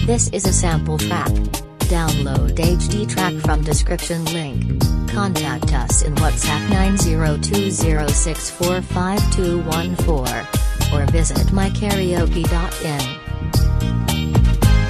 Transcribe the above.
This is a sample track. Download HD track from description link. Contact us in WhatsApp 90206452214 or visit mykaraoke.in.